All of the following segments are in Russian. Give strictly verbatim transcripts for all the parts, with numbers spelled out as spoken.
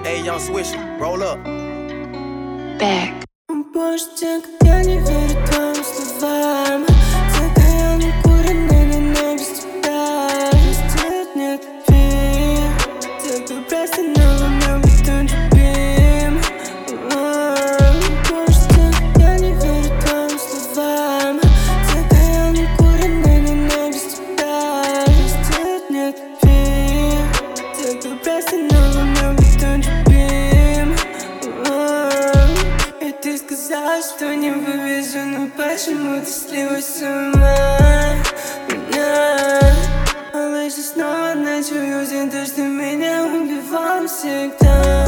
Hey, young Swish, roll up. Back. Больше тех, я не верю твоим словам. Такая накуренная, но не без тебя. Растет, нет любви. Тебе просто новый новый тот любим. Больше тех, я не верю твоим словам. Такая накуренная, но не без тебя. Растет, нет любви. Тебе просто новый новый тот любим. И ты сказала, что не вывезу, но почему ты слилась с ума? Меня малыш, я снова ночую за то, что меня убивал всегда.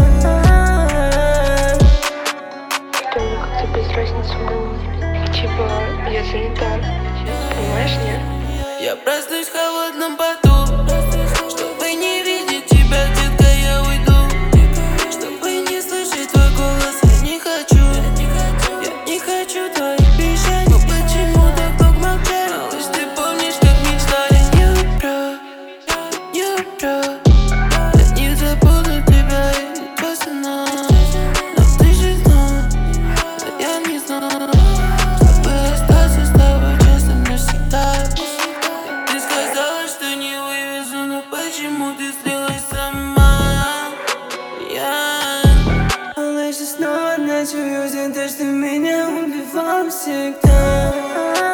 Что мне как-то без разницы было. Типа, я занята. Понимаешь, нет? Я проснусь в холодном поту, чтобы не видеть тебя, детка, я уйду. Чтобы не слышать твой голос, я не хочу. Я не хочу твоих обещаний. Но почему так долго молчали? Малыш, ты помнишь, как мечтали? Не убью, не убью. Я не забуду тебя, я не просто но. Но ты же знала, но я не знала, чтобы остаться с тобой честно навсегда. Ты сказала, что не вывезу, но почему ты слилась сама? Я малыш, я снова ночую за то, что меня убивал всегда.